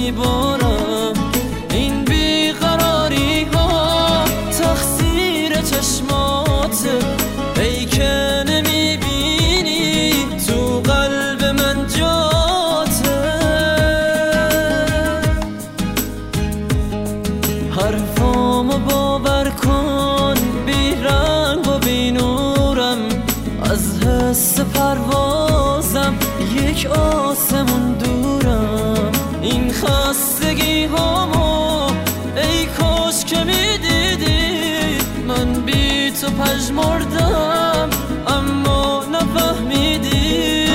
میبارم. این بیقراری ها تقصیر چشماته، ای که نمیبینی تو قلب من جاته. حرفامو باور کن، بی رنگ و بی نورم، از حس پروازم یک آسمون دورم. این خستگی هامو ای کاش که میدیدی، من بی تو پژمردم اما نفهمیدی.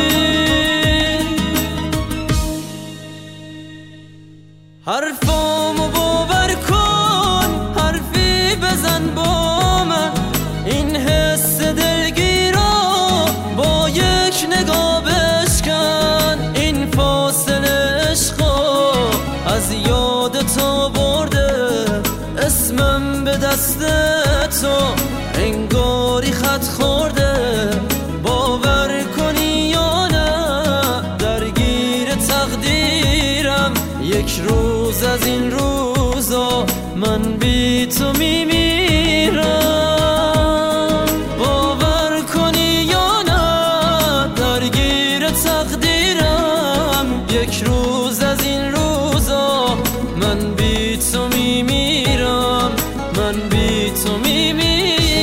حرفامو باور کن، حرفی بزن با من، این حس دلگیر رو با یک نگاه بشکن. این فاصله عشقو از یاد تو برده، اسمم به دست تو انگاری خط خورده. باور کنی یا نه درگیر تقدیرم، یک روز از این روزا من بی تو میمیرم. باور کنی یا نه درگیر تقدیرم، یک روز از این روزا من بی تو میمیرم، من بی تو میمیرم.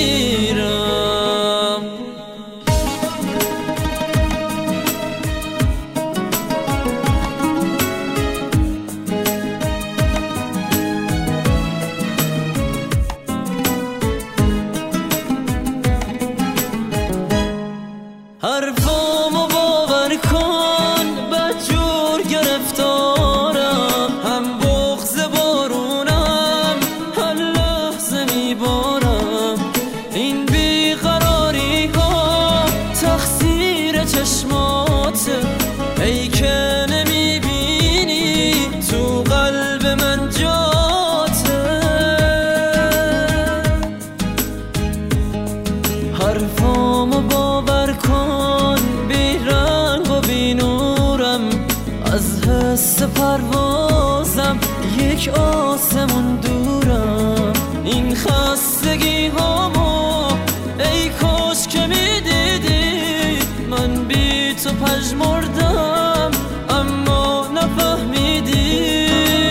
حرفامو باور کن، بدجور گرفتارم، هم بغض بارونم هر لحظه میبارم. این بیقراری ها تقصیر چشماته، ای که نمیبینی تو قلب من جاته. حرفامو باور کن، بی رنگ و بی نورم، از حس پروازم یک آسمون دورم. این خستگی هامو ای کاش که میدیدی، من بی تو پژمردم اما نفهمیدی.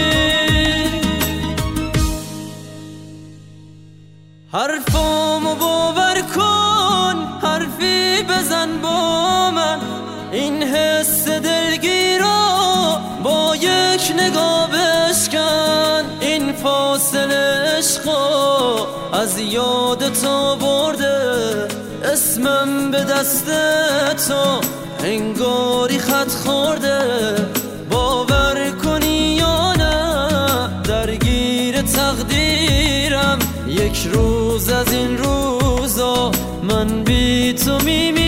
حرفامو باور کن، حرفی بزن با من، این حس دلگیر رو با یک نگاه بشکن. این فاصله عشقو از یاد تو برده، اسمم به دست تو انگاری خط خورده. باور کنی یا نه درگیر تقدیرم، یک روز از این روزا من بی تو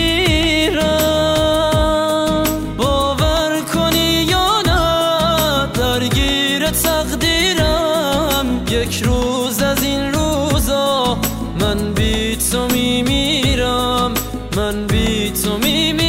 میمیرم. باور کنی یا نه درگیر تقدیرم، یک روز از این روزا من بی تو میمیرم، من بی تو میمیرم.